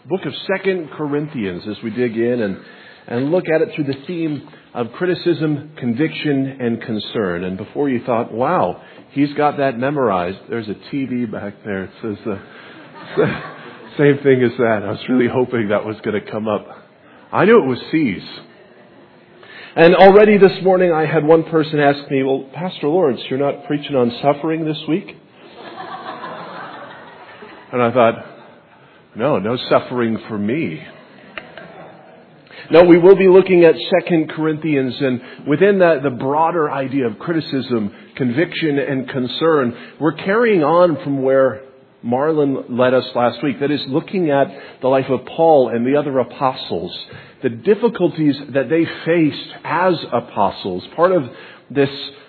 book of 2 Corinthians as we dig in and look at it through the theme of criticism, conviction, and concern. And before you thought, wow, he's got that memorized, there's a TV back there. It says the same thing as that. I was really hoping that was going to come up. I knew it was C's. And already this morning I had one person ask me, well, Pastor Lawrence, you're not preaching on suffering this week? And I thought, no suffering for me. No, we will be looking at 2 Corinthians, and within that, the broader idea of criticism, conviction, and concern, we're carrying on from where Marlon led us last week. That is, looking at the life of Paul and the other apostles, the difficulties that they faced as apostles, part of this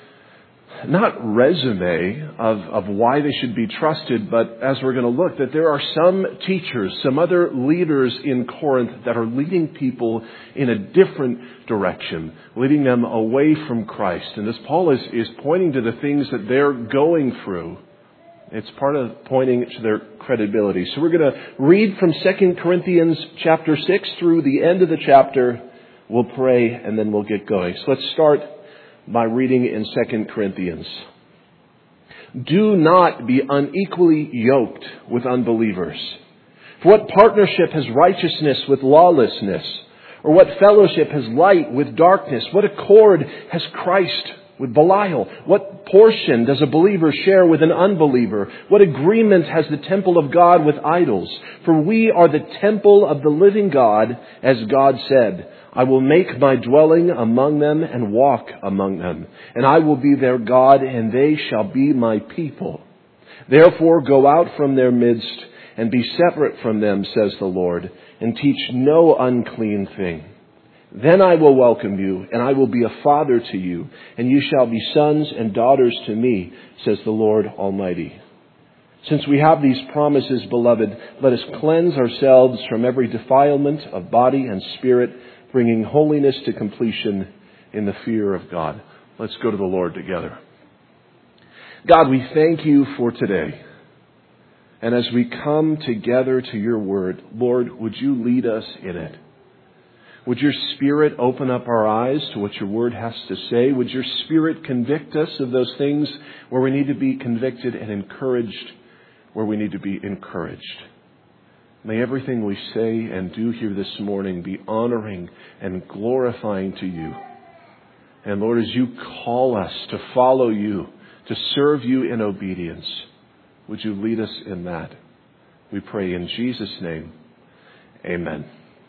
not resume of why they should be trusted, but as we're going to look, that there are some teachers, some other leaders in Corinth that are leading people in a different direction, leading them away from Christ. And as Paul is pointing to the things that they're going through, it's part of pointing to their credibility. So we're going to read from 2 Corinthians chapter 6 through the end of the chapter. We'll pray and then we'll get going. So let's start by reading in 2 Corinthians. Do not be unequally yoked with unbelievers. For what partnership has righteousness with lawlessness? Or what fellowship has light with darkness? What accord has Christ with Belial? What portion does a believer share with an unbeliever? What agreement has the temple of God with idols? For we are the temple of the living God, as God said, I will make my dwelling among them and walk among them, and I will be their God, and they shall be my people. Therefore go out from their midst and be separate from them, says the Lord, and teach no unclean thing. Then I will welcome you, and I will be a father to you, and you shall be sons and daughters to me, says the Lord Almighty. Since we have these promises, beloved, let us cleanse ourselves from every defilement of body and spirit, bringing holiness to completion in the fear of God. Let's go to the Lord together. God, we thank you for today. And as we come together to your word, Lord, would you lead us in it? Would your Spirit open up our eyes to what your word has to say? Would your Spirit convict us of those things where we need to be convicted and encouraged where we need to be encouraged? May everything we say and do here this morning be honoring and glorifying to you. And Lord, as you call us to follow you, to serve you in obedience, would you lead us in that? We pray in Jesus' name. Amen.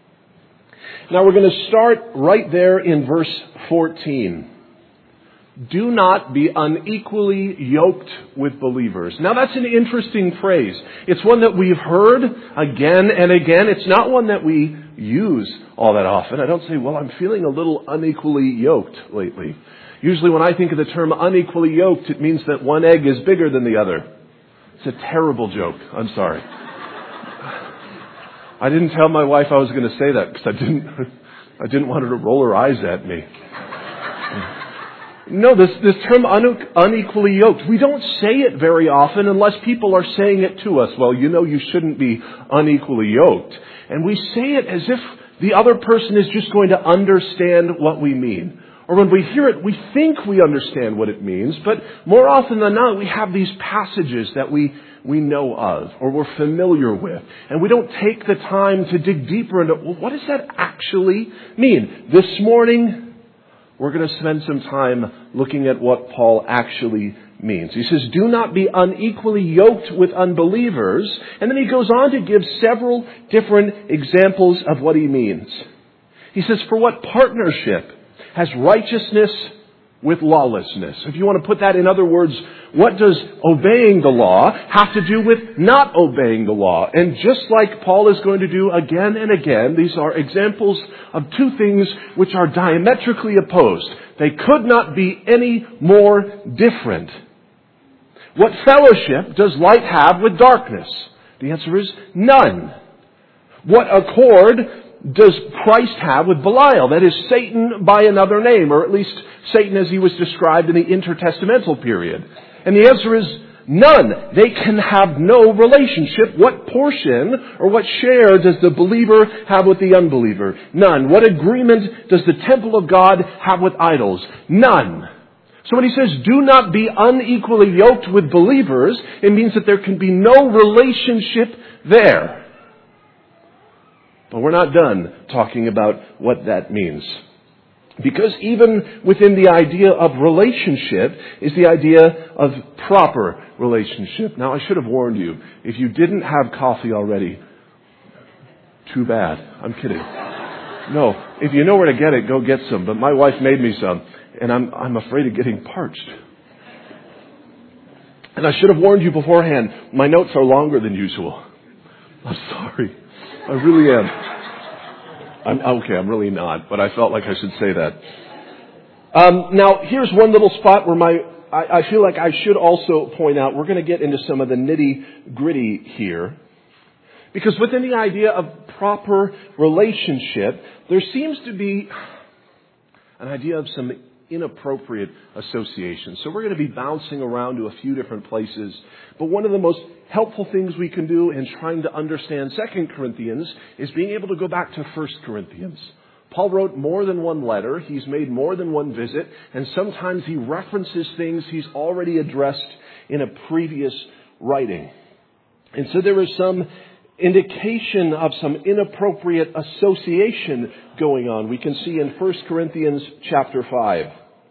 Now we're going to start right there in verse 14. Do not be unequally yoked with believers. Now that's an interesting phrase. It's one that we've heard again and again. It's not one that we use all that often. I don't say, well, I'm feeling a little unequally yoked lately. Usually when I think of the term unequally yoked, it means that one egg is bigger than the other. It's a terrible joke. I'm sorry. I didn't tell my wife I was going to say that because I didn't want her to roll her eyes at me. No, this term unequally yoked, we don't say it very often unless people are saying it to us. Well, you know you shouldn't be unequally yoked. And we say it as if the other person is just going to understand what we mean. Or when we hear it, we think we understand what it means. But more often than not, we have these passages that we know of or we're familiar with. And we don't take the time to dig deeper into, well, what does that actually mean? This morning, we're going to spend some time looking at what Paul actually means. He says, do not be unequally yoked with unbelievers. And then he goes on to give several different examples of what he means. He says, for what partnership has righteousness with lawlessness? If you want to put that in other words, what does obeying the law have to do with not obeying the law? And just like Paul is going to do again and again, these are examples of two things which are diametrically opposed. They could not be any more different. What fellowship does light have with darkness? The answer is none. What accord does Christ have with Belial? That is Satan by another name, or at least Satan as he was described in the intertestamental period. And the answer is None. They can have no relationship. What portion or what share does the believer have with the unbeliever? None. What agreement does the temple of God have with idols? None. So when he says, do not be unequally yoked with believers, it means that there can be no relationship there. But we're not done talking about what that means. Because even within the idea of relationship is the idea of proper relationship. Now, I should have warned you. If you didn't have coffee already, too bad. I'm kidding. No, if you know where to get it, go get some. But my wife made me some, and I'm afraid of getting parched. And I should have warned you beforehand. My notes are longer than usual. I'm sorry. I really am. I'm really not, but I felt like I should say that. Now, here's one little spot where I feel like I should also point out, we're going to get into some of the nitty-gritty here. Because within the idea of proper relationship, there seems to be an idea of some inappropriate association. So we're going to be bouncing around to a few different places. But one of the most helpful things we can do in trying to understand 2 Corinthians is being able to go back to 1 Corinthians. Paul wrote more than one letter. He's made more than one visit. And sometimes he references things he's already addressed in a previous writing. And so there is some indication of some inappropriate association going on. We can see in 1 Corinthians chapter 5.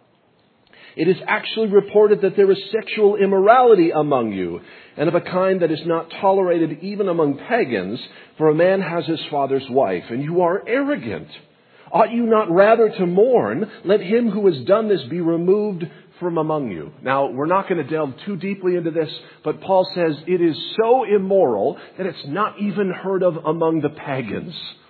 It is actually reported that there is sexual immorality among you, and of a kind that is not tolerated even among pagans, for a man has his father's wife, and you are arrogant. Ought you not rather to mourn? Let him who has done this be removed from among you. Now, we're not going to delve too deeply into this, but Paul says it is so immoral that it's not even heard of among the pagans.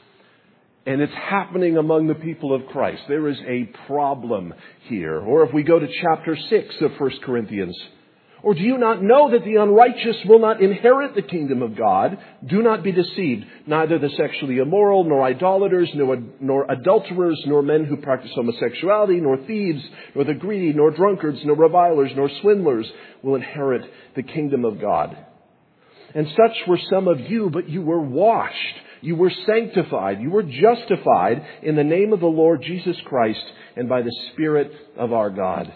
And it's happening among the people of Christ. There is a problem here. Or if we go to chapter 6 of 1 Corinthians. Or do you not know that the unrighteous will not inherit the kingdom of God? Do not be deceived. Neither the sexually immoral, nor idolaters, nor adulterers, nor men who practice homosexuality, nor thieves, nor the greedy, nor drunkards, nor revilers, nor swindlers will inherit the kingdom of God. And such were some of you, but you were washed. You were sanctified. You were justified in the name of the Lord Jesus Christ and by the Spirit of our God.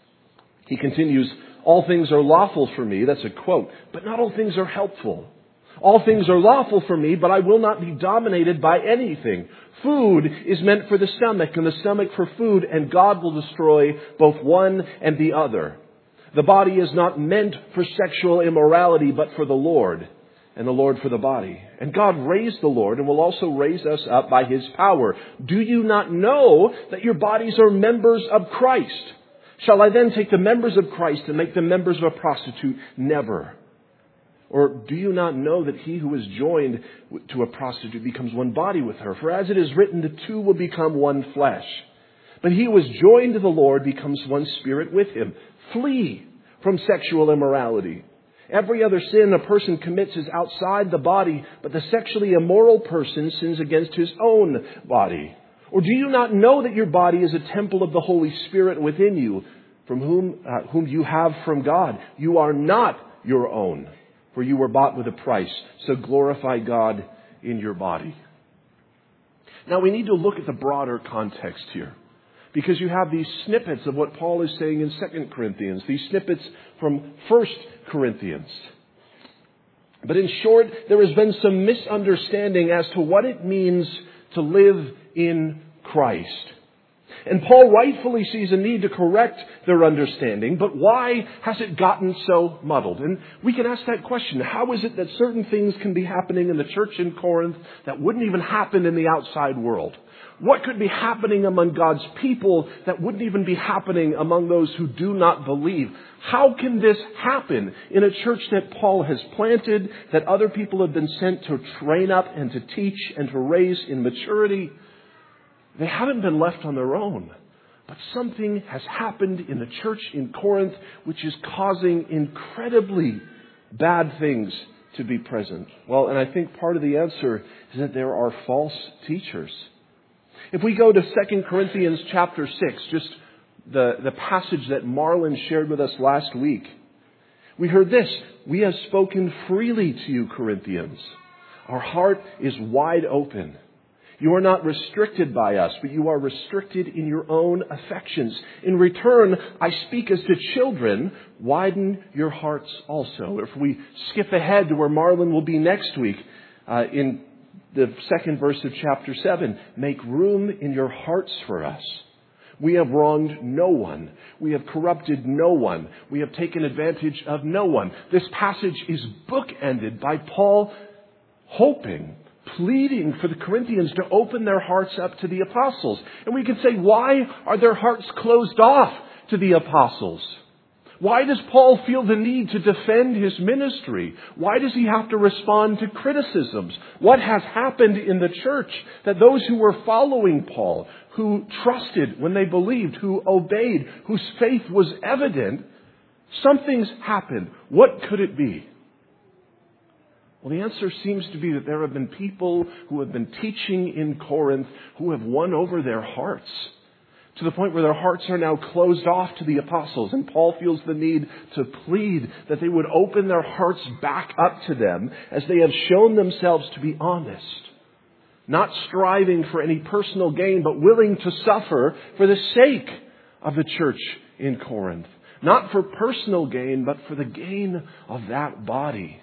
He continues, all things are lawful for me. That's a quote. But not all things are helpful. All things are lawful for me, but I will not be dominated by anything. Food is meant for the stomach and the stomach for food, and God will destroy both one and the other. The body is not meant for sexual immorality, but for the Lord, and the Lord for the body. And God raised the Lord and will also raise us up by His power. Do you not know that your bodies are members of Christ? Shall I then take the members of Christ and make them members of a prostitute? Never. Or do you not know that he who is joined to a prostitute becomes one body with her? For as it is written, the two will become one flesh. But he who is joined to the Lord becomes one spirit with him. Flee from sexual immorality. Every other sin a person commits is outside the body, but the sexually immoral person sins against his own body. Or do you not know that your body is a temple of the Holy Spirit within you, from whom you have from God? You are not your own, for you were bought with a price. So glorify God in your body. Now we need to look at the broader context here, because you have these snippets of what Paul is saying in 2 Corinthians, these snippets from 1 Corinthians. But in short, there has been some misunderstanding as to what it means to live in Christ. And Paul rightfully sees a need to correct their understanding, but why has it gotten so muddled? And we can ask that question. How is it that certain things can be happening in the church in Corinth that wouldn't even happen in the outside world? What could be happening among God's people that wouldn't even be happening among those who do not believe? How can this happen in a church that Paul has planted, that other people have been sent to train up and to teach and to raise in maturity? They haven't been left on their own. But something has happened in the church in Corinth which is causing incredibly bad things to be present. Well, and I think part of the answer is that there are false teachers. If we go to 2 Corinthians chapter 6, just the passage that Marlon shared with us last week, We heard this, we have spoken freely to you, Corinthians. Our heart is wide open. You are not restricted by us, but you are restricted in your own affections. In return, I speak as to children, widen your hearts also. If we skip ahead to where Marlon will be next week, in the second verse of chapter 7, make room in your hearts for us. We have wronged no one. We have corrupted no one. We have taken advantage of no one. This passage is bookended by Paul pleading for the Corinthians to open their hearts up to the apostles. And we can say, why are their hearts closed off to the apostles? Why does Paul feel the need to defend his ministry? Why does he have to respond to criticisms? What has happened in the church that those who were following Paul, who trusted when they believed, who obeyed, whose faith was evident, something's happened. What could it be? Well, the answer seems to be that there have been people who have been teaching in Corinth who have won over their hearts to the point where their hearts are now closed off to the apostles. And Paul feels the need to plead that they would open their hearts back up to them as they have shown themselves to be honest, not striving for any personal gain, but willing to suffer for the sake of the church in Corinth. Not for personal gain, but for the gain of that body.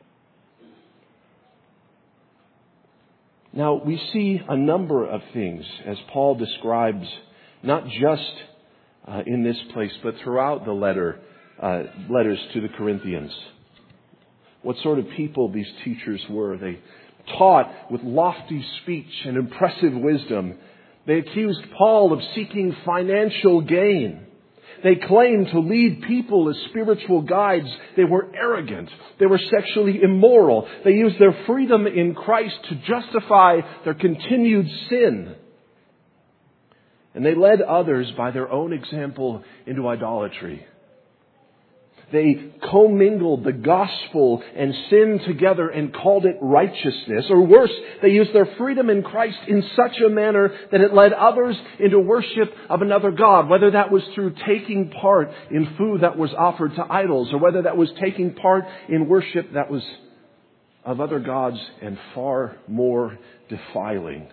Now, we see a number of things as Paul describes, not just in this place, but throughout the letters to the Corinthians. What sort of people these teachers were. They taught with lofty speech and impressive wisdom. They accused Paul of seeking financial gain. They claimed to lead people as spiritual guides. They were arrogant. They were sexually immoral. They used their freedom in Christ to justify their continued sin. And they led others by their own example into idolatry. They commingled the gospel and sin together and called it righteousness. Or worse, they used their freedom in Christ in such a manner that it led others into worship of another god, whether that was through taking part in food that was offered to idols, or whether that was taking part in worship that was of other gods and far more defiling.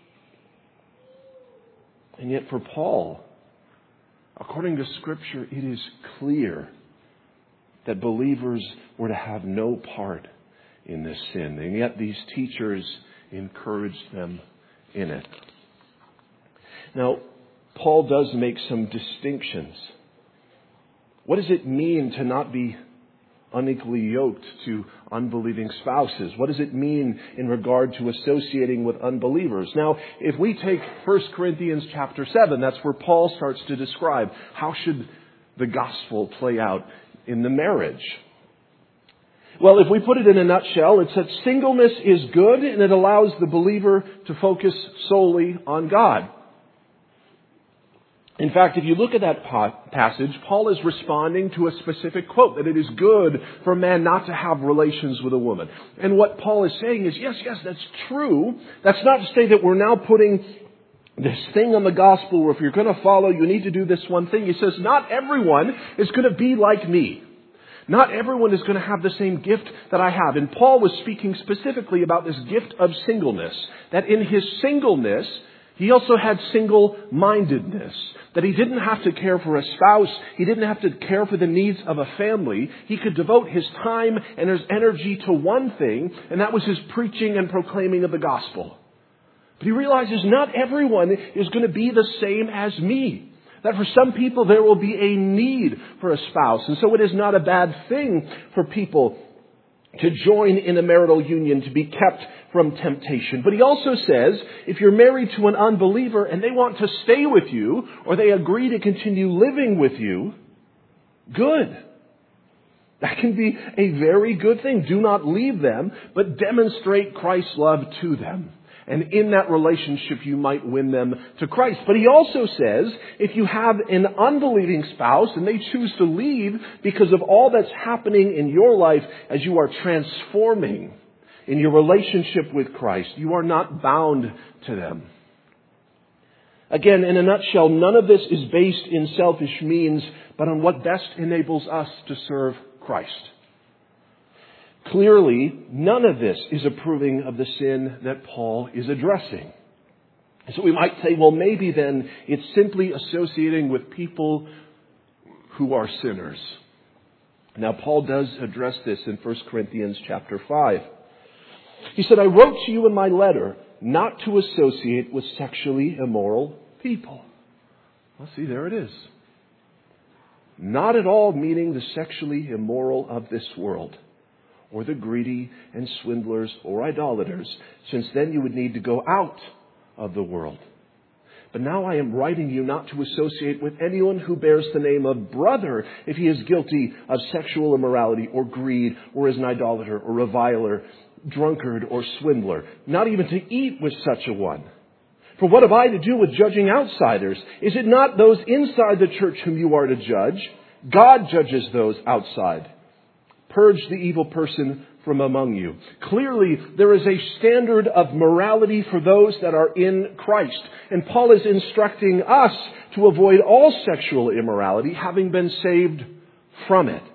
And yet for Paul, according to Scripture, it is clear that believers were to have no part in this sin. And yet these teachers encouraged them in it. Now, Paul does make some distinctions. What does it mean to not be unequally yoked to unbelieving spouses? What does it mean in regard to associating with unbelievers? Now, if we take 1 Corinthians chapter 7, that's where Paul starts to describe how should the gospel play out in the marriage. Well, if we put it in a nutshell, it's that singleness is good and it allows the believer to focus solely on God. In fact, if you look at that passage, Paul is responding to a specific quote, that it is good for a man not to have relations with a woman. And what Paul is saying is, yes, that's true. That's not to say that we're now putting this thing on the gospel where if you're going to follow, you need to do this one thing. He says, not everyone is going to be like me. Not everyone is going to have the same gift that I have. And Paul was speaking specifically about this gift of singleness. That in his singleness, he also had single-mindedness. That he didn't have to care for a spouse. He didn't have to care for the needs of a family. He could devote his time and his energy to one thing, and that was his preaching and proclaiming of the gospel. But he realizes not everyone is going to be the same as me. That for some people there will be a need for a spouse. And so it is not a bad thing for people to join in a marital union, to be kept from temptation. But he also says, if you're married to an unbeliever and they want to stay with you, or they agree to continue living with you, good. That can be a very good thing. Do not leave them, but demonstrate Christ's love to them. And in that relationship, you might win them to Christ. But he also says, if you have an unbelieving spouse and they choose to leave because of all that's happening in your life as you are transforming in your relationship with Christ, you are not bound to them. Again, in a nutshell, none of this is based in selfish means, but on what best enables us to serve Christ. Clearly, none of this is approving of the sin that Paul is addressing. So we might say, well, maybe then it's simply associating with people who are sinners. Now, Paul does address this in 1 Corinthians chapter 5. He said, I wrote to you in my letter not to associate with sexually immoral people. Well, see, there it is. Not at all meaning the sexually immoral of this world, or the greedy and swindlers or idolaters, since then you would need to go out of the world. But now I am writing you not to associate with anyone who bears the name of brother if he is guilty of sexual immorality or greed or is an idolater or reviler, drunkard or swindler, not even to eat with such a one. For what have I to do with judging outsiders? Is it not those inside the church whom you are to judge? God judges those outside. Purge the evil person from among you. Clearly, there is a standard of morality for those that are in Christ. And Paul is instructing us to avoid all sexual immorality, having been saved from it.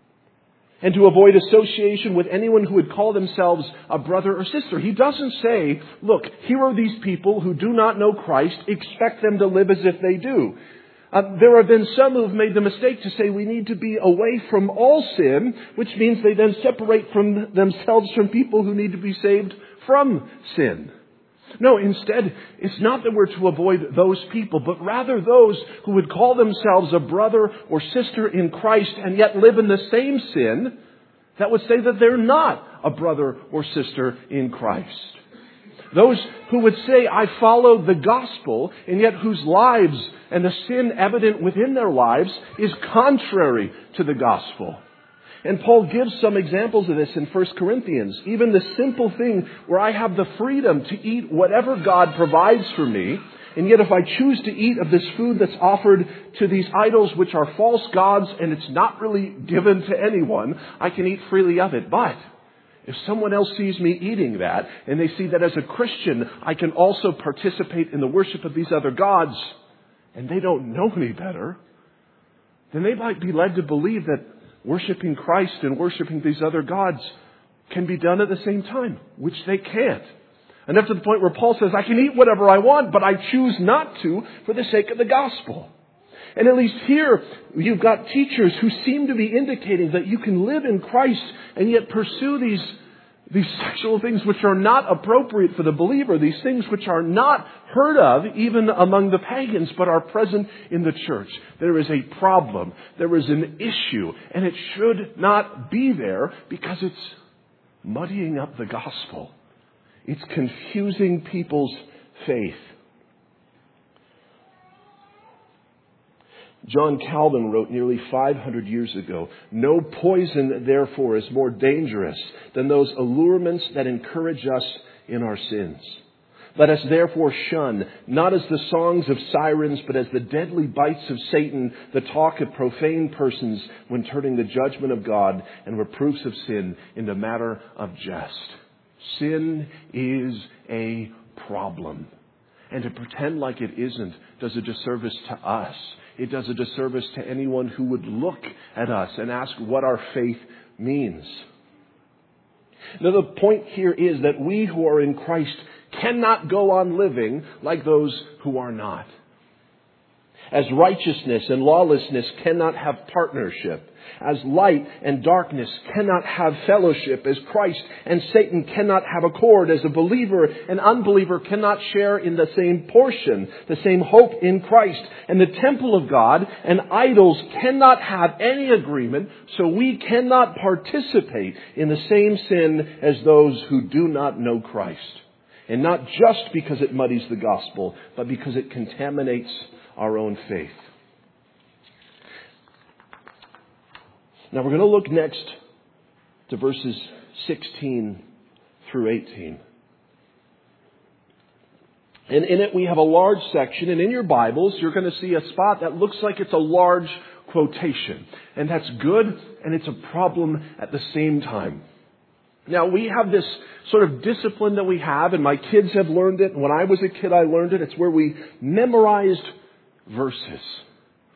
And to avoid association with anyone who would call themselves a brother or sister. He doesn't say, look, here are these people who do not know Christ, expect them to live as if they do. There have been some who have made the mistake to say we need to be away from all sin, which means they then separate from themselves from people who need to be saved from sin. No, instead, it's not that we're to avoid those people, but rather those who would call themselves a brother or sister in Christ and yet live in the same sin, that would say that they're not a brother or sister in Christ. Those who would say, I follow the gospel, and yet whose lives and the sin evident within their lives is contrary to the gospel. And Paul gives some examples of this in 1 Corinthians. Even the simple thing where I have the freedom to eat whatever God provides for me, and yet if I choose to eat of this food that's offered to these idols which are false gods and it's not really given to anyone, I can eat freely of it. But if someone else sees me eating that, and they see that as a Christian, I can also participate in the worship of these other gods, and they don't know any better, then they might be led to believe that worshiping Christ and worshiping these other gods can be done at the same time, which they can't. And up to the point where Paul says, I can eat whatever I want, but I choose not to for the sake of the gospel. And at least here, you've got teachers who seem to be indicating that you can live in Christ and yet pursue these sexual things which are not appropriate for the believer, these things which are not heard of even among the pagans, but are present in the church. There is a problem. There is an issue, and it should not be there because it's muddying up the gospel. It's confusing people's faith. John Calvin wrote nearly 500 years ago, no poison, therefore, is more dangerous than those allurements that encourage us in our sins. Let us therefore shun, not as the songs of sirens, but as the deadly bites of Satan, the talk of profane persons when turning the judgment of God and reproofs of sin into matter of jest. Sin is a problem. And to pretend like it isn't does a disservice to us. It does a disservice to anyone who would look at us and ask what our faith means. Now, the point here is that we who are in Christ cannot go on living like those who are not. As righteousness and lawlessness cannot have partnership, as light and darkness cannot have fellowship, as Christ and Satan cannot have accord, as a believer and unbeliever cannot share in the same portion, the same hope in Christ, and the temple of God and idols cannot have any agreement, so we cannot participate in the same sin as those who do not know Christ. And not just because it muddies the gospel, but because it contaminates our own faith. Now we're going to look next to verses 16 through 18. And in it we have a large section, and in your Bibles you're going to see a spot that looks like it's a large quotation. And that's good, and it's a problem at the same time. Now, we have this sort of discipline that we have, and my kids have learned it. When I was a kid, I learned it. It's where we memorized verses.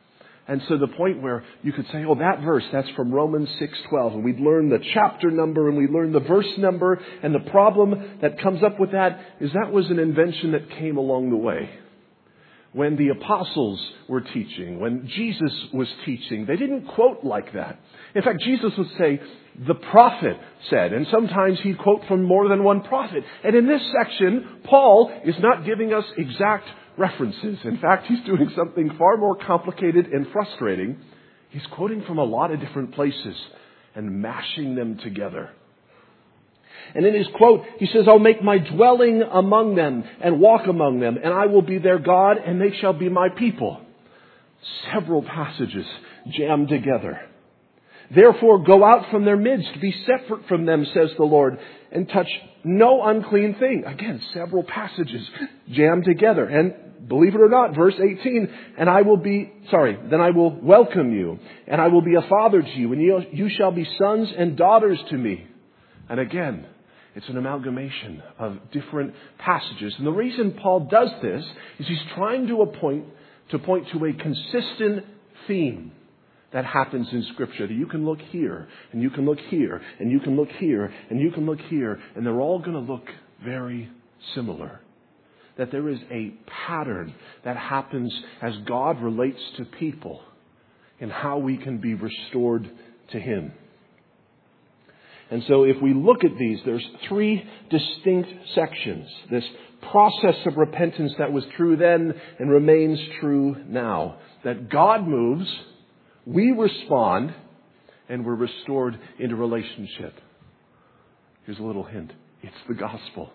And so the point where you could say, oh, that verse, that's from Romans 6:12. And we'd learn the chapter number and we'd learn the verse number. And the problem that comes up with that is that was an invention that came along the way. When the apostles were teaching, when Jesus was teaching, they didn't quote like that. In fact, Jesus would say, the prophet said, and sometimes he'd quote from more than one prophet. And in this section, Paul is not giving us exact references. In fact, he's doing something far more complicated and frustrating. He's quoting from a lot of different places and mashing them together. And in his quote, he says, I'll make my dwelling among them and walk among them, and I will be their God, and they shall be my people. Several passages jammed together. Therefore, go out from their midst, be separate from them, says the Lord, and touch no unclean thing. Again, several passages jammed together. And believe it or not, verse 18, then I will welcome you, and I will be a father to you, and you shall be sons and daughters to me. And again, it's an amalgamation of different passages. And the reason Paul does this is he's trying to point to a consistent theme that happens in Scripture. That you can look here, and you can look here, and you can look here, and you can look here, and they're all going to look very similar. That there is a pattern that happens as God relates to people and how we can be restored to Him. And so if we look at these, there's three distinct sections. This process of repentance that was true then and remains true now. That God moves, we respond, and we're restored into relationship. Here's a little hint. It's the gospel.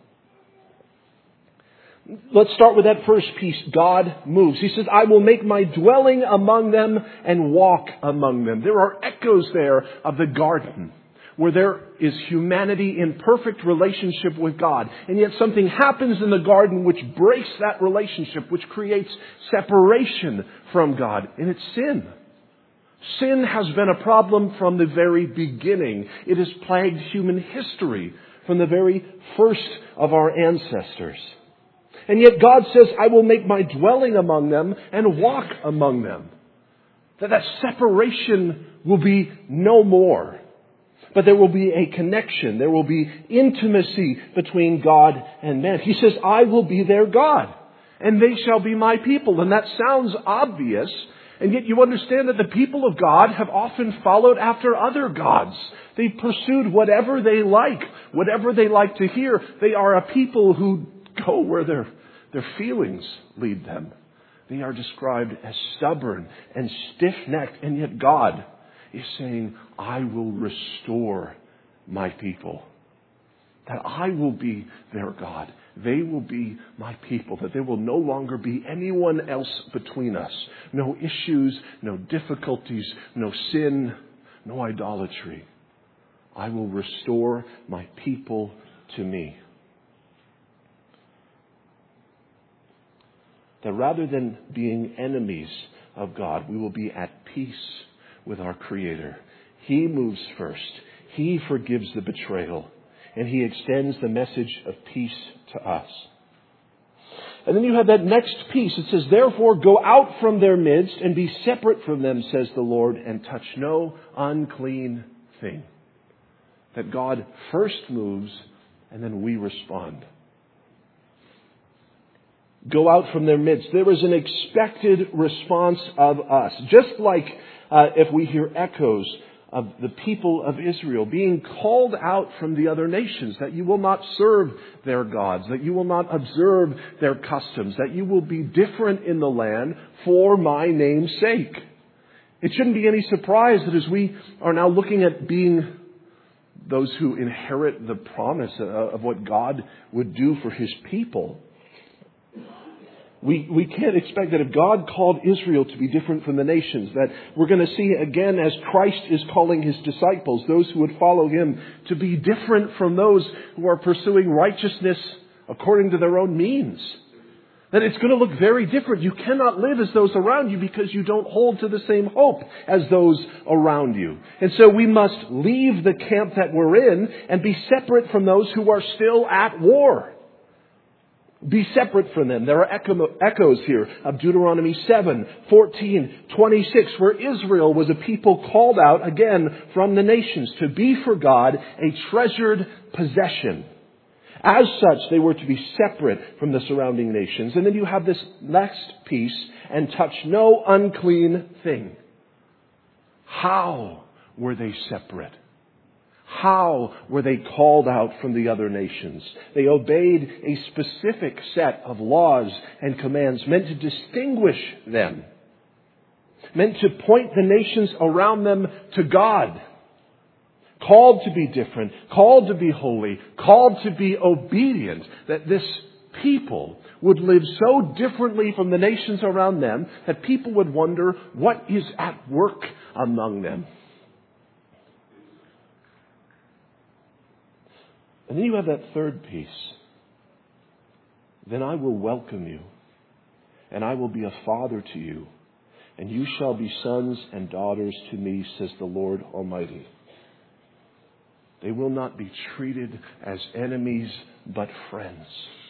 Let's start with that first piece. God moves. He says, I will make my dwelling among them and walk among them. There are echoes there of the garden, where there is humanity in perfect relationship with God. And yet something happens in the garden which breaks that relationship, which creates separation from God. And it's sin. Sin has been a problem from the very beginning. It has plagued human history from the very first of our ancestors. And yet God says, I will make my dwelling among them and walk among them. That separation will be no more. But there will be a connection. There will be intimacy between God and man. He says, I will be their God, and they shall be my people. And that sounds obvious, and yet you understand that the people of God have often followed after other gods. They've pursued whatever they like to hear. They are a people who go where their feelings lead them. They are described as stubborn and stiff-necked, and yet God is saying, I will restore my people. That I will be their God. They will be my people. That there will no longer be anyone else between us. No issues, no difficulties, no sin, no idolatry. I will restore my people to me. That rather than being enemies of God, we will be at peace with our Creator. He moves first. He forgives the betrayal. And He extends the message of peace to us. And then you have that next piece. It says, therefore go out from their midst and be separate from them, says the Lord, and touch no unclean thing. That God first moves and then we respond. Go out from their midst. There is an expected response of us. Just like if we hear echoes of the people of Israel being called out from the other nations, that you will not serve their gods, that you will not observe their customs, that you will be different in the land for my name's sake. It shouldn't be any surprise that as we are now looking at being those who inherit the promise of what God would do for His people, we can't expect that if God called Israel to be different from the nations, that we're going to see again as Christ is calling His disciples, those who would follow Him, to be different from those who are pursuing righteousness according to their own means. That it's going to look very different. You cannot live as those around you because you don't hold to the same hope as those around you. And so we must leave the camp that we're in and be separate from those who are still at war. Be separate from them. There are echoes here of Deuteronomy 7, 14, 26, where Israel was a people called out, again, from the nations to be for God a treasured possession. As such, they were to be separate from the surrounding nations. And then you have this next piece, and touch no unclean thing. How were they separate? How were they called out from the other nations? They obeyed a specific set of laws and commands meant to distinguish them, meant to point the nations around them to God. Called to be different, called to be holy, called to be obedient, that this people would live so differently from the nations around them that people would wonder what is at work among them. And then you have that third piece. Then I will welcome you, and I will be a father to you, and you shall be sons and daughters to me, says the Lord Almighty. They will not be treated as enemies, but friends.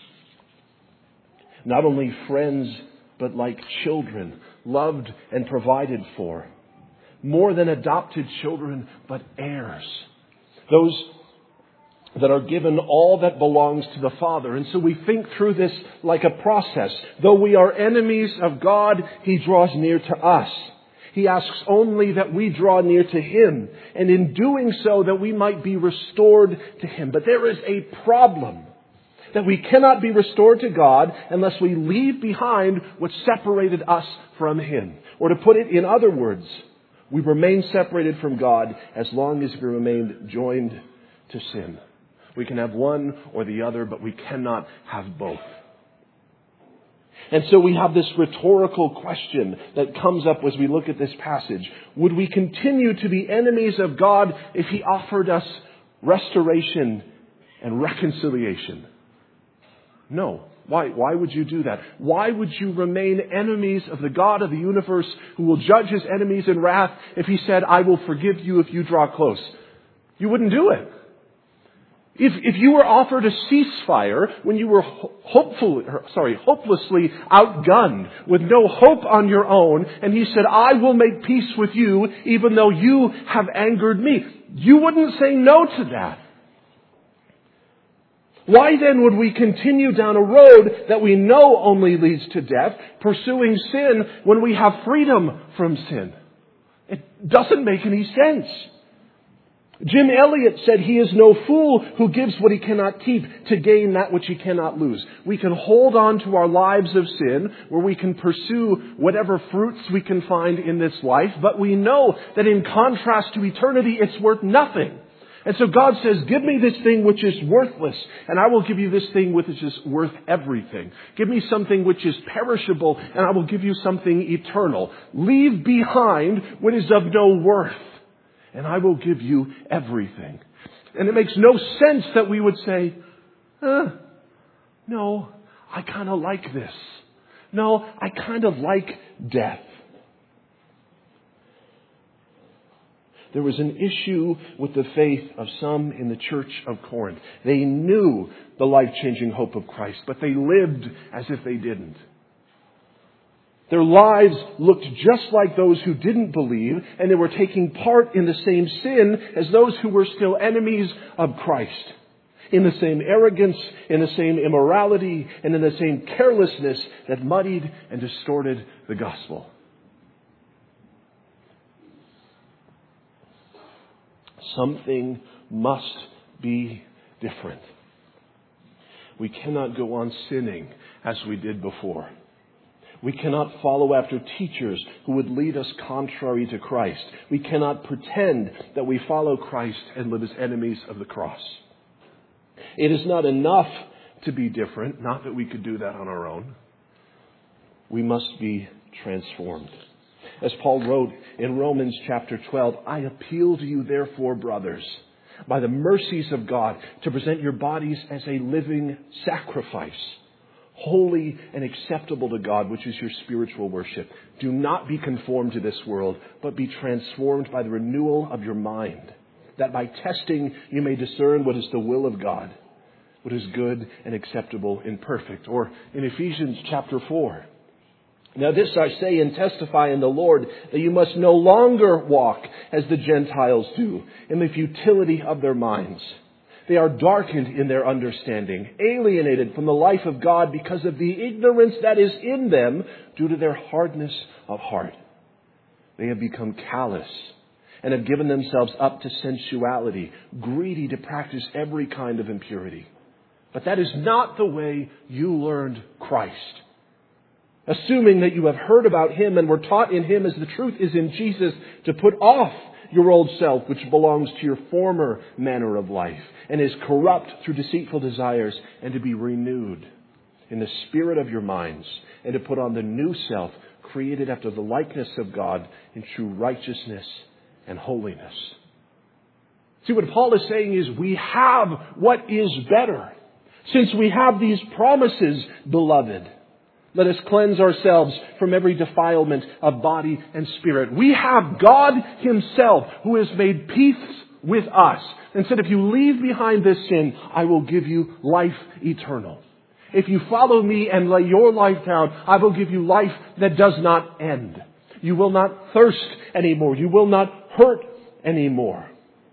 Not only friends, but like children, loved and provided for. More than adopted children, but heirs. Those that are given all that belongs to the Father. And so we think through this like a process. Though we are enemies of God, He draws near to us. He asks only that we draw near to Him, and in doing so that we might be restored to Him. But there is a problem, that we cannot be restored to God unless we leave behind what separated us from Him. Or to put it in other words, we remain separated from God as long as we remain joined to sin. We can have one or the other, but we cannot have both. And so we have this rhetorical question that comes up as we look at this passage. Would we continue to be enemies of God if He offered us restoration and reconciliation? No. Why would you do that? Why would you remain enemies of the God of the universe who will judge His enemies in wrath if He said, I will forgive you if you draw close? You wouldn't do it. If you were offered a ceasefire when you were hopelessly outgunned with no hope on your own, and He said, I will make peace with you even though you have angered me, you wouldn't say no to that. Why then would we continue down a road that we know only leads to death, pursuing sin when we have freedom from sin? It doesn't make any sense. Jim Elliot said he is no fool who gives what he cannot keep to gain that which he cannot lose. We can hold on to our lives of sin where we can pursue whatever fruits we can find in this life, but we know that in contrast to eternity, it's worth nothing. And so God says, give me this thing which is worthless, and I will give you this thing which is worth everything. Give me something which is perishable, and I will give you something eternal. Leave behind what is of no worth, and I will give you everything. And it makes no sense that we would say, no, I kind of like this. No, I kind of like death. There was an issue with the faith of some in the church of Corinth. They knew the life-changing hope of Christ, but they lived as if they didn't. Their lives looked just like those who didn't believe, and they were taking part in the same sin as those who were still enemies of Christ. In the same arrogance, in the same immorality, and in the same carelessness that muddied and distorted the gospel. Something must be different. We cannot go on sinning as we did before. We cannot follow after teachers who would lead us contrary to Christ. We cannot pretend that we follow Christ and live as enemies of the cross. It is not enough to be different, not that we could do that on our own. We must be transformed. As Paul wrote in Romans chapter 12, I appeal to you therefore, brothers, by the mercies of God, to present your bodies as a living sacrifice, holy and acceptable to God, which is your spiritual worship. Do not be conformed to this world, but be transformed by the renewal of your mind, that by testing you may discern what is the will of God, what is good and acceptable and perfect. Or in Ephesians chapter 4. Now this I say and testify in the Lord, that you must no longer walk as the Gentiles do, in the futility of their minds. They are darkened in their understanding, alienated from the life of God because of the ignorance that is in them due to their hardness of heart. They have become callous and have given themselves up to sensuality, greedy to practice every kind of impurity. But that is not the way you learned Christ. Assuming that you have heard about Him and were taught in Him as the truth is in Jesus, to put off your old self, which belongs to your former manner of life and is corrupt through deceitful desires, and to be renewed in the spirit of your minds, and to put on the new self, created after the likeness of God in true righteousness and holiness. See, what Paul is saying is we have what is better. Since we have these promises, beloved, let us cleanse ourselves from every defilement of body and spirit. We have God Himself who has made peace with us and said, if you leave behind this sin, I will give you life eternal. If you follow me and lay your life down, I will give you life that does not end. You will not thirst anymore. You will not hurt anymore.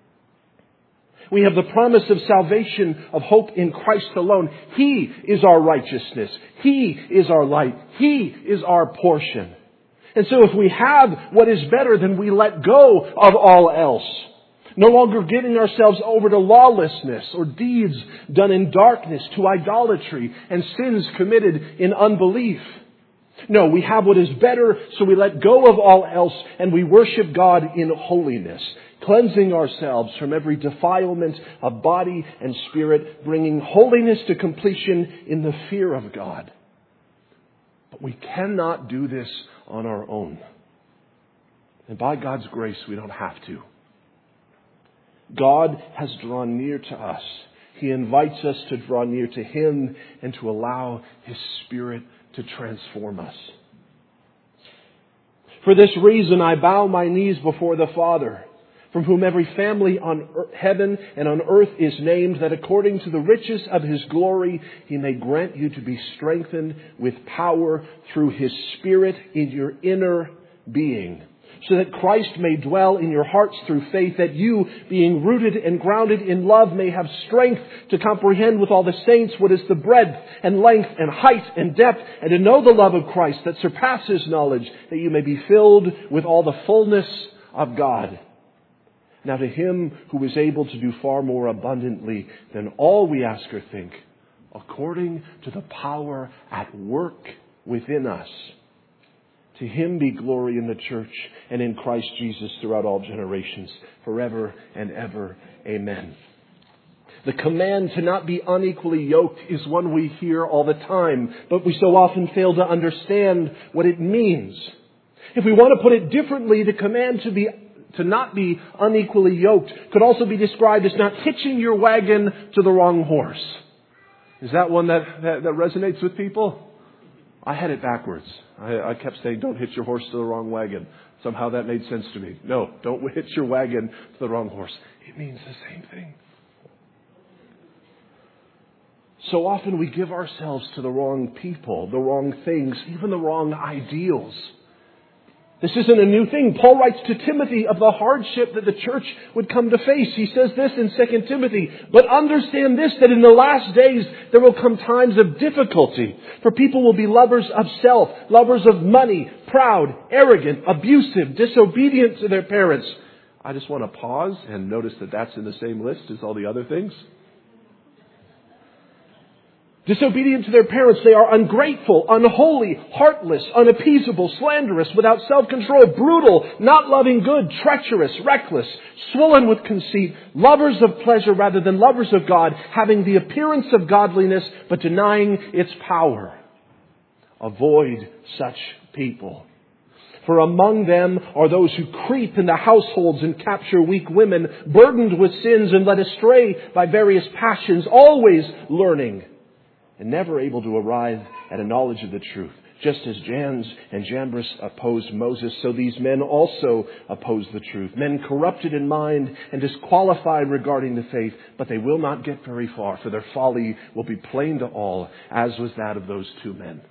We have the promise of salvation, of hope in Christ alone. He is our righteousness. He is our light. He is our portion. And so if we have what is better, then we let go of all else. No longer giving ourselves over to lawlessness or deeds done in darkness, to idolatry and sins committed in unbelief. No, we have what is better, so we let go of all else and we worship God in holiness, cleansing ourselves from every defilement of body and spirit, bringing holiness to completion in the fear of God. But we cannot do this on our own. And by God's grace, we don't have to. God has drawn near to us. He invites us to draw near to Him and to allow His Spirit to transform us. For this reason, I bow my knees before the Father, from whom every family on heaven and on earth is named, that according to the riches of His glory, He may grant you to be strengthened with power through His Spirit in your inner being, so that Christ may dwell in your hearts through faith, that you, being rooted and grounded in love, may have strength to comprehend with all the saints what is the breadth and length and height and depth, and to know the love of Christ that surpasses knowledge, that you may be filled with all the fullness of God. Now to Him who is able to do far more abundantly than all we ask or think, according to the power at work within us, to Him be glory in the church and in Christ Jesus throughout all generations, forever and ever. Amen. The command to not be unequally yoked is one we hear all the time, but we so often fail to understand what it means. If we want to put it differently, the command to not be unequally yoked could also be described as not hitching your wagon to the wrong horse. Is that one that resonates with people? I had it backwards. I kept saying, don't hitch your horse to the wrong wagon. Somehow that made sense to me. No, don't hitch your wagon to the wrong horse. It means the same thing. So often we give ourselves to the wrong people, the wrong things, even the wrong ideals. This isn't a new thing. Paul writes to Timothy of the hardship that the church would come to face. He says this in 2 Timothy, but understand this, that in the last days there will come times of difficulty. For people will be lovers of self, lovers of money, proud, arrogant, abusive, disobedient to their parents. I just want to pause and notice that that's in the same list as all the other things. Disobedient to their parents, they are ungrateful, unholy, heartless, unappeasable, slanderous, without self-control, brutal, not loving good, treacherous, reckless, swollen with conceit, lovers of pleasure rather than lovers of God, having the appearance of godliness but denying its power. Avoid such people. For among them are those who creep into households and capture weak women, burdened with sins and led astray by various passions, always learning, and never able to arrive at a knowledge of the truth. Just as Jannes and Jambres opposed Moses, so these men also oppose the truth. Men corrupted in mind and disqualified regarding the faith, but they will not get very far, for their folly will be plain to all, as was that of those two men.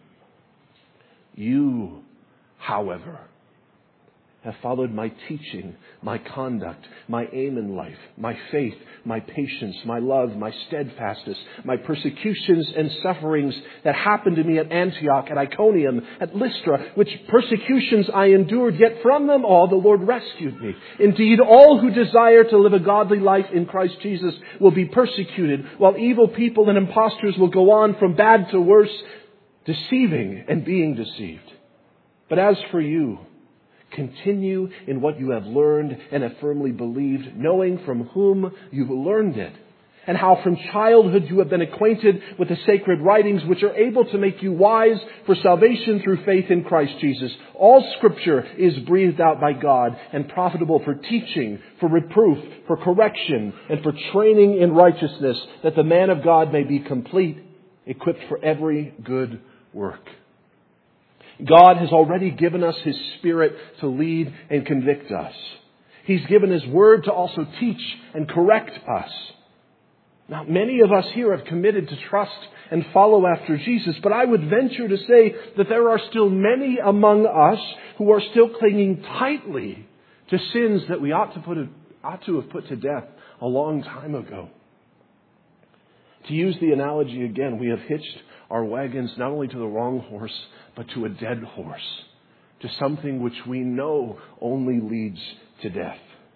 You, however, have followed my teaching, my conduct, my aim in life, my faith, my patience, my love, my steadfastness, my persecutions and sufferings that happened to me at Antioch, at Iconium, at Lystra, which persecutions I endured, yet from them all the Lord rescued me. Indeed, all who desire to live a godly life in Christ Jesus will be persecuted, while evil people and impostors will go on from bad to worse, deceiving and being deceived. But as for you, continue in what you have learned and have firmly believed, knowing from whom you learned it, and how from childhood you have been acquainted with the sacred writings, which are able to make you wise for salvation through faith in Christ Jesus. All Scripture is breathed out by God and profitable for teaching, for reproof, for correction, and for training in righteousness, that the man of God may be complete, equipped for every good work. God has already given us His Spirit to lead and convict us. He's given His Word to also teach and correct us. Now, many of us here have committed to trust and follow after Jesus, but I would venture to say that there are still many among us who are still clinging tightly to sins that we ought to have put to death a long time ago. To use the analogy again, we have hitched our wagons not only to the wrong horse, but to a dead horse, to something which we know only leads to death.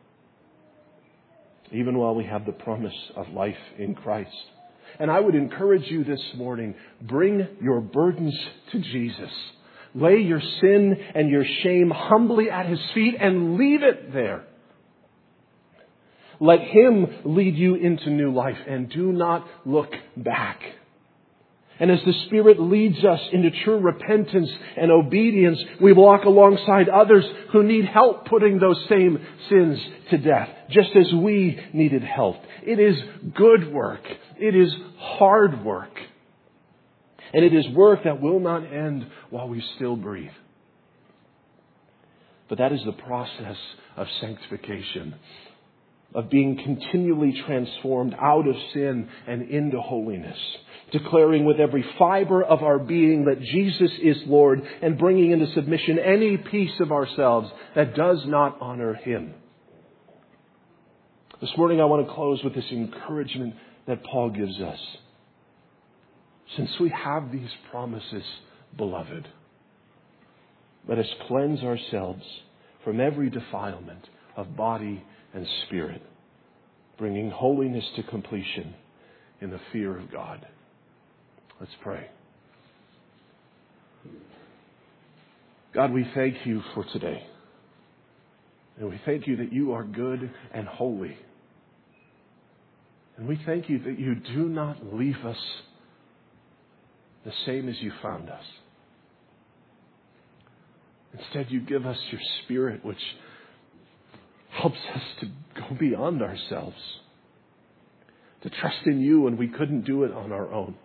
Even while we have the promise of life in Christ. And I would encourage you this morning, bring your burdens to Jesus. Lay your sin and your shame humbly at His feet and leave it there. Let Him lead you into new life and do not look back. And as the Spirit leads us into true repentance and obedience, we walk alongside others who need help putting those same sins to death, just as we needed help. It is good work. It is hard work. And it is work that will not end while we still breathe. But that is the process of sanctification, of being continually transformed out of sin and into holiness, declaring with every fiber of our being that Jesus is Lord, and bringing into submission any piece of ourselves that does not honor Him. This morning I want to close with this encouragement that Paul gives us. Since we have these promises, beloved, let us cleanse ourselves from every defilement of body and spirit, bringing holiness to completion in the fear of God. Let's pray. God, we thank You for today. And we thank You that You are good and holy. And we thank You that You do not leave us the same as You found us. Instead, You give us Your Spirit, which helps us to go beyond ourselves, to trust in You when we couldn't do it on our own,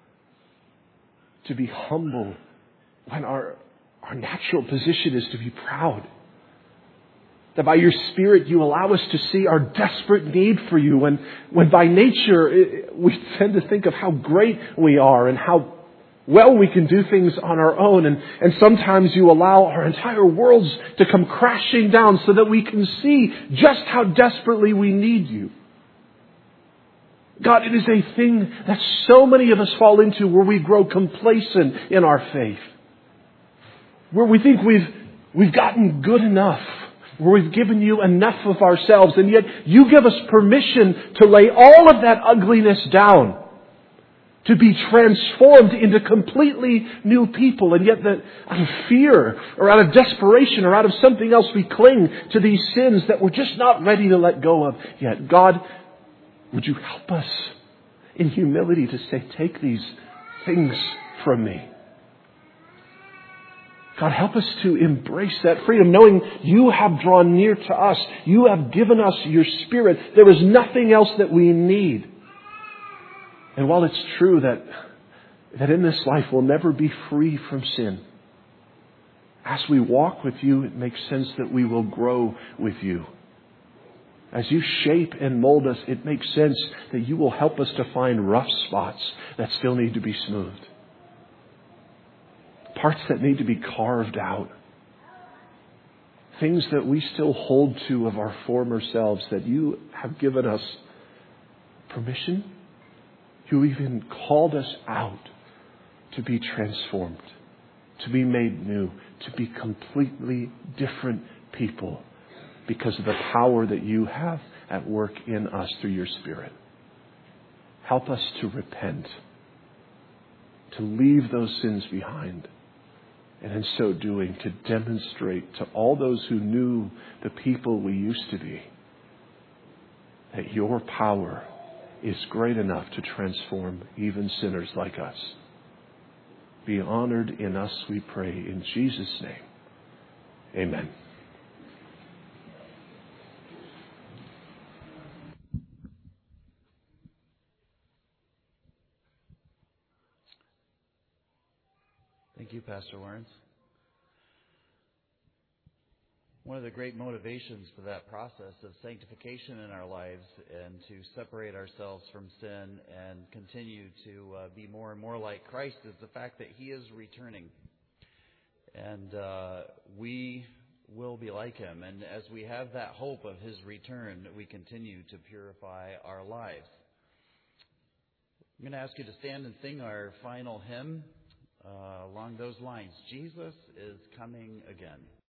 to be humble when our natural position is to be proud. That by Your Spirit You allow us to see our desperate need for You when by nature we tend to think of how great we are and how well we can do things on our own. And sometimes You allow our entire worlds to come crashing down so that we can see just how desperately we need You. God, it is a thing that so many of us fall into, where we grow complacent in our faith, where we think we've gotten good enough, where we've given You enough of ourselves, and yet You give us permission to lay all of that ugliness down, to be transformed into completely new people. And yet that out of fear or out of desperation or out of something else, we cling to these sins that we're just not ready to let go of yet. God, would You help us in humility to say, take these things from me. God, help us to embrace that freedom, knowing You have drawn near to us. You have given us Your Spirit. There is nothing else that we need. And while it's true that in this life we'll never be free from sin, As we walk with you, it makes sense that we will grow with you. As you shape and mold us, it makes sense that you will help us to find rough spots that still need to be smoothed. Parts that need to be carved out. Things that we still hold to of our former selves that you have given us permission. You even called us out to be transformed, to be made new, to be completely different people because of the power that you have at work in us through your Spirit. Help us to repent, to leave those sins behind, and in so doing, to demonstrate to all those who knew the people we used to be that your power is great enough to transform even sinners like us. Be honored in us, we pray, in Jesus' name. Amen. Thank you, Pastor Lawrence. One of the great motivations for that process of sanctification in our lives and to separate ourselves from sin and continue to be more and more like Christ is the fact that He is returning. And we will be like Him. And as we have that hope of His return, we continue to purify our lives. I'm going to ask you to stand and sing our final hymn along those lines. Jesus is coming again.